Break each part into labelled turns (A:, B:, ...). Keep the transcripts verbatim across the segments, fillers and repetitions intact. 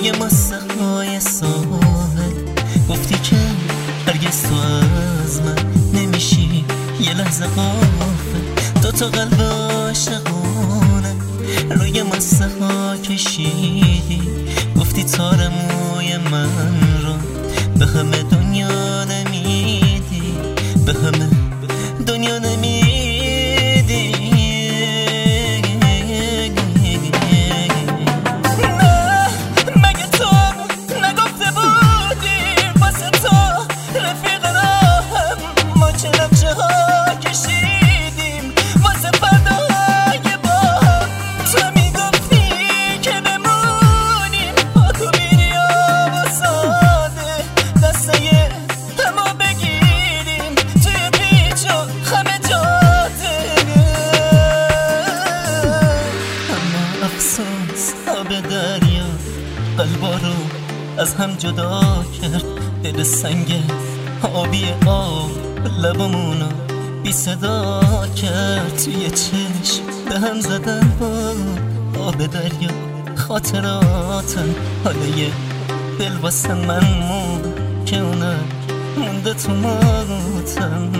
A: روی ماسه های ساحل گفتی که هرگز تو از من نمیشی یه لحظه غافل. دو تا قلب عاشقونه روی ماسه ها کشیدی، گفتی تار موی من رو به همه دنیا نمیدی، به همه دنیا نمیدی. آب دریا قلبا رو از هم جدا کرد، دل سنگ آبی آب لبامونو بی صدا کرد. توی چشم به هم زدن با آب دریا خاطراتم، حالا یه دل واسه من مون که اونم مونده تو موتم.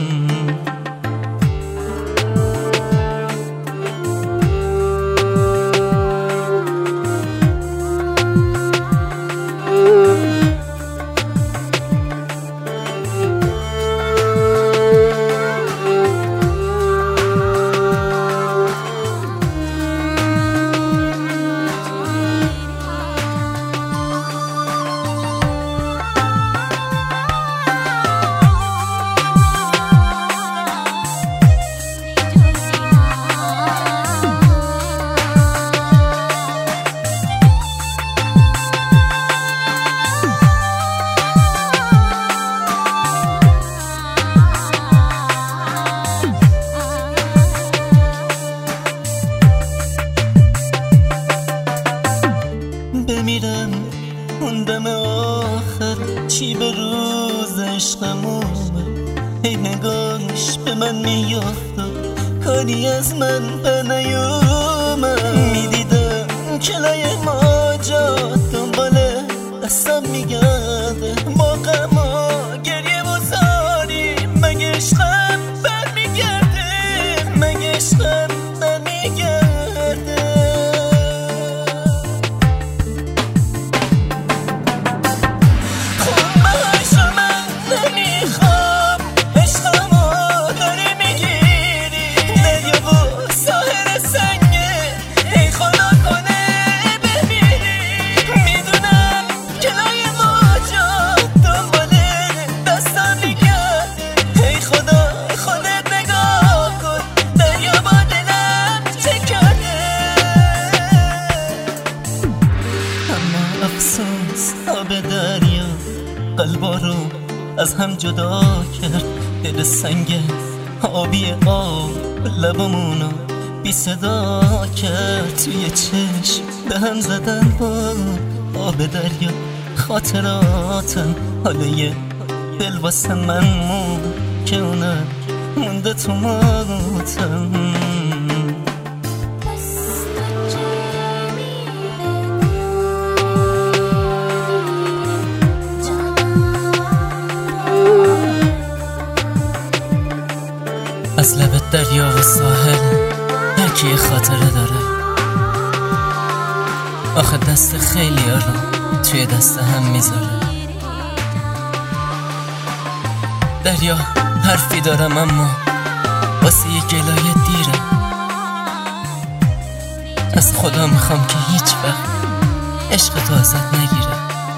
A: بمیرم اون دم آخر چی به روز عشقمومه، هی نگاهش به من میافت و کاری از من به نیومد. میدیدم کلای ماجاد دنبال دستم میگرده، با غم و گریه و زاری مگه عشقم بر میگرده، مگه عشقم بر میگرده. افسوس آب دریا قلبا رو از هم جدا کرد، دل سنگ آبی آب لبامونو بی صدا کرد. توی چشم به هم زدن با آب دریا خاطراتم، حالا یه دل واسه من مون که اونم مونده تو موتم. از لب دریا و ساحل هر کی یه خاطره داره، آخه دست خیلی ها رو توی دست هم میذاره. دریا حرفی دارم اما واسه یه گلایه دیرم، از خدا میخوام که هیچ وقت عشق تو ازت نگیره.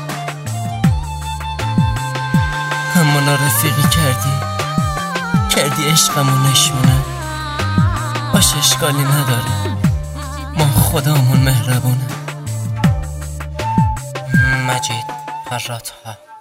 A: اما نارفیقی کردی کردی عشقمو نشونه، باشه اشکالی نداره، ما خدامون مهربونه. مجید فراتها.